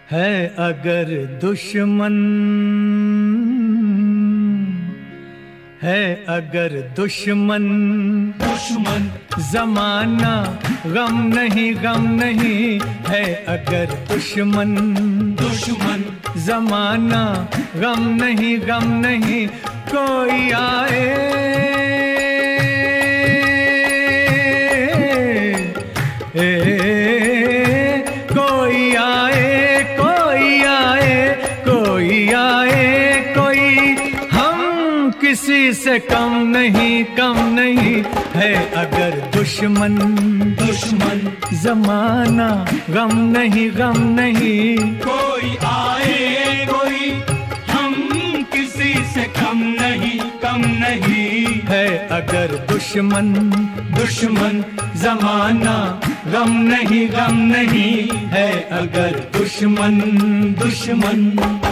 है अगर दुश्मन, है अगर दुश्मन, दुश्मन जमाना गम नहीं, गम नहीं, है अगर दुश्मन, दुश्मन जमाना गम नहीं, गम नहीं, कोई आए कोई आए, कोई आए, कोई आए, कोई हम किसी से कम नहीं, कम नहीं, है अगर दुश्मन, दुश्मन जमाना गम नहीं, गम नहीं, कोई आए कोई हम किसी से कम नहीं, कम नहीं, है अगर दुश्मन, दुश्मन जमाना गम नहीं, गम नहीं, है अगर दुश्मन, दुश्मन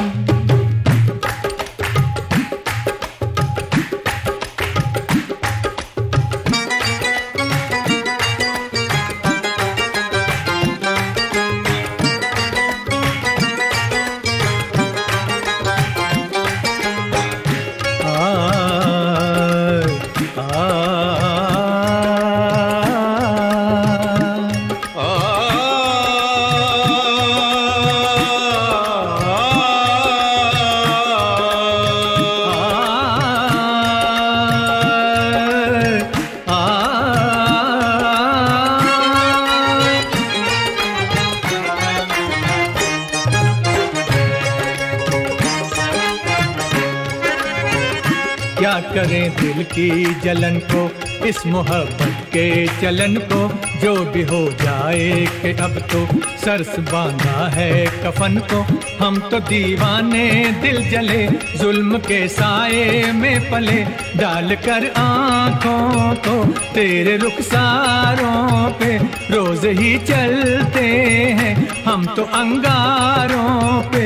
क्या करें दिल की जलन को, इस मोहब्बत के चलन को, जो भी हो जाए कि अब तो सरस बांधा है कफन को, हम तो दीवाने दिल जले, जुल्म के साए में पले, डाल कर आँखों को तेरे रुखसारों पे, रोज ही चलते हैं हम तो अंगारों पे,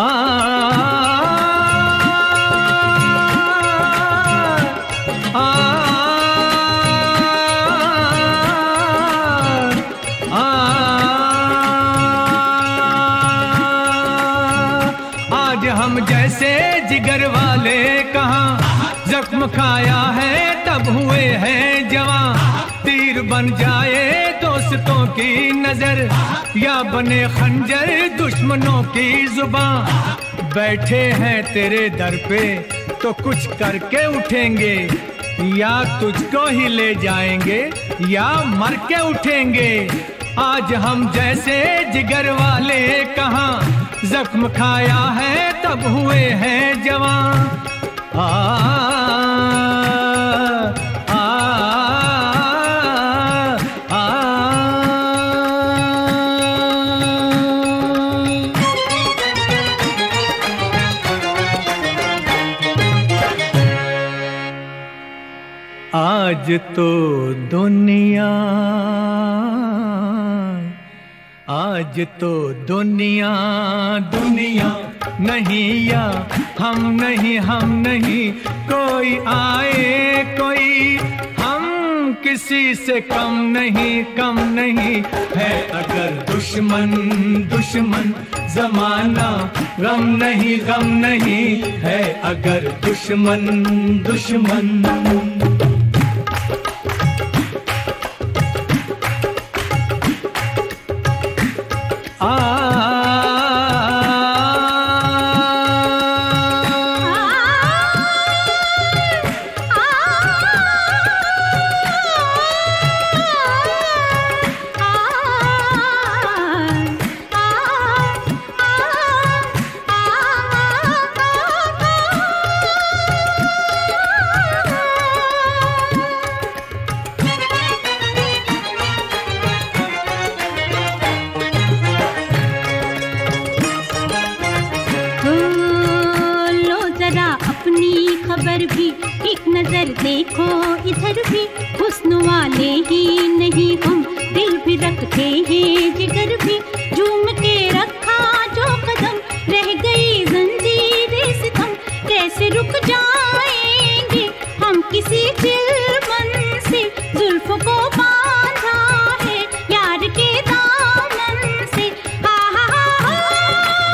आज हम जैसे जिगर वाले कहाँ, जख्म खाया है तब हुए हैं जवां, तीर बन जाए दोस्तों की नजर, या बने खंजर दुश्मनों की जुबान, बैठे हैं तेरे दर पे तो कुछ करके उठेंगे, या तुझको ही ले जाएंगे या मर के उठेंगे, आज हम जैसे जिगर वाले कहाँ, जख्म खाया है तब हुए हैं जवां, आज तो दुनिया, आज तो दुनिया, दुनिया नहीं या हम नहीं, हम नहीं, कोई आए कोई हम किसी से कम नहीं, कम नहीं, है अगर दुश्मन, दुश्मन जमाना गम नहीं, गम नहीं, है अगर दुश्मन, दुश्मन खबर भी, एक नजर देखो इधर भी, हुस्न वाले ही नहीं हम, दिल भी रखते हैं जिगर भी, झूम के रखा जो कदम, रह गई जंजीरें सितम, कैसे रुक जाएंगे हम किसी चिलमन से, जुल्फों को बांधा है यार के दामन से, हा हा हा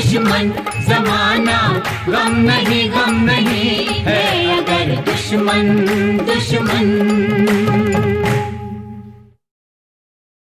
दुश्मन जमाना, गम नहीं है अगर दुश्मन दुश्मन।